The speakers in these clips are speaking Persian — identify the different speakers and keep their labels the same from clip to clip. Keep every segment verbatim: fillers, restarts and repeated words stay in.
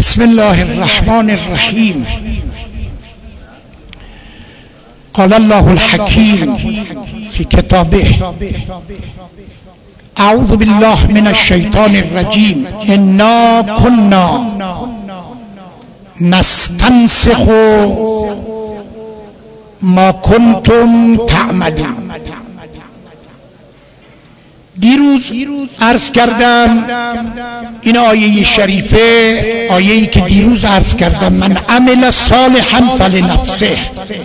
Speaker 1: بسم الله الرحمن الرحیم. قال الله الحکیم فی کتابه اعوذ بالله من الشیطان الرجیم انا كنا نستنسخ ما کنتم تعملون. دیروز عرض کردم این آیه شریفه، آیه‌ای که دیروز عرض کردم من عمل صالحا فلنفسه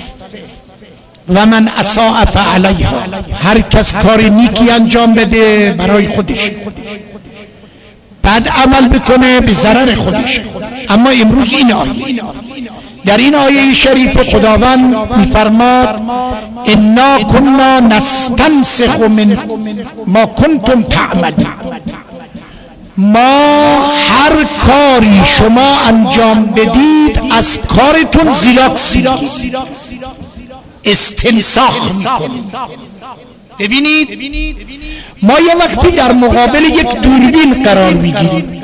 Speaker 1: و من اساء فعلیها. هر کس کار نیکی انجام بده برای خودش، بعد عمل بکنه به ضرر خودش. اما امروز این آیه، در این آیه شریف خداوند میفرماد انا كنا نستنسخ من ما کنتم تعملون. ما هر کاری شما انجام بدید از کارتون زیراکس استنساخ میکنیم. ببینید ما یه وقتی در مقابل یک دوربین قرار میگیریم،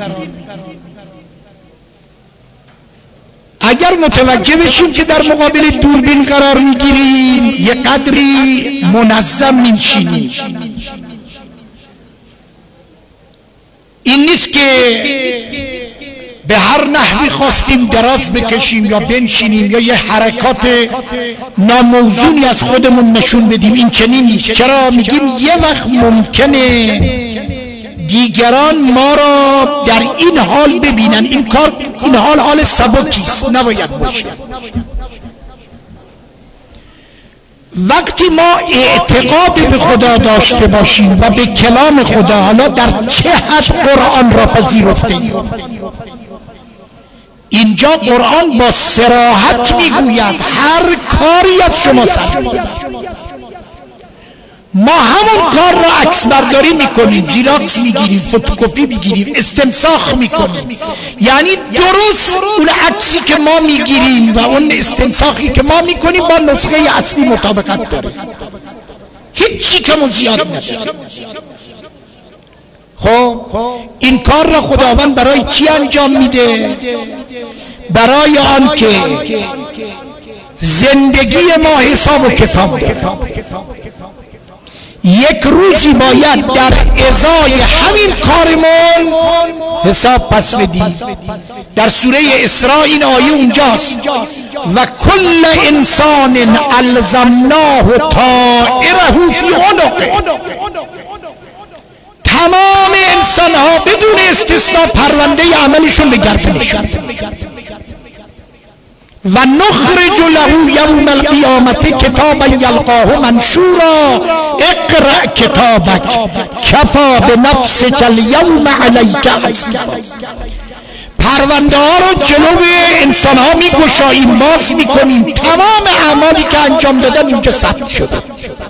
Speaker 1: اگر متوجه بشیم که در مقابل دوربین قرار میگیریم یه قدری منظم میشینیم. این نیست که به هر نحوی خواستیم دراز بکشیم یا بنشینیم یا یه حرکات ناموزونی از خودمون نشون بدیم. این چنین نیست. چرا میگیم یه وقت ممکنه دیگران ما را در این حال ببینن. این کار این حال حال سبکیست، نباید باشه. وقتی ما اعتقاد به خدا داشته باشیم و به کلام خدا، حالا در چه حد قرآن را پذیرفتیم، اینجا قرآن با صراحت میگوید هر کاری از شما سر ما همون کار را عکس برداری میکنیم، زیراکس میگیریم، فتوکپی میگیریم، استنساخ میکنیم. یعنی درست اون عکسی که ما میگیریم و اون استنساخی که ما میکنیم با نسخه اصلی مطابقت داره، هیچی کم و زیاد نداره. خب این کار را خداوند برای چی انجام میده؟ برای آن که زندگی ما حساب و کتاب داره. یک روزی باید در ازای همین کارمون حساب پس بدیم. در سوره اسراء این آیه اونجاست و کل انسان الزمناه طائره فی عنقه. تمام انسان ها بدون استثناء پرونده عملشون به گردنشون و نخرج له یوم القیامت کتابا یلقاه منشورا اقرأ کتابک کفا بنفسک اليوم علیک حسیبا. پرونده ها رو جلو انسان ها می گشاییم، باز می کنیم. تمام اعمالی که انجام دادن اونجا ثبت شده.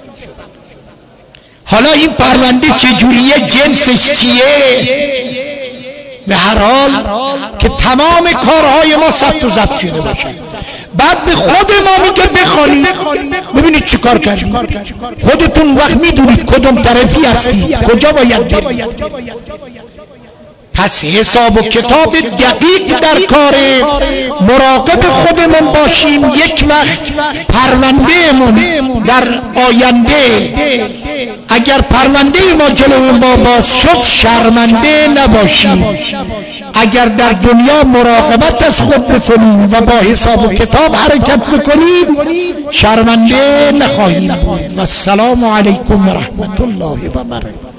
Speaker 1: حالا این پرونده چجوریه؟ جنسش چیه؟ به هر حال که تمام کارهای ما ثبت و ضبط شده باشه. بعد به خود ما میگه بخوانید ببینید چی کار کردید. خودتون وقت میدونید کدوم طرفی هستید، کجا باید برید. پس حساب و کتاب دقیق در کار، مراقب خودمون باشیم. یک وقت پروندهمون در آینده اگر پرونده ما جلو ما باز شد شرمنده نباشیم. اگر در دنیا مراقبت از خود بکنیم و با حساب و کتاب حرکت بکنیم شرمنده نخواهیم بود. و السلام علیکم و رحمت الله و برکاته.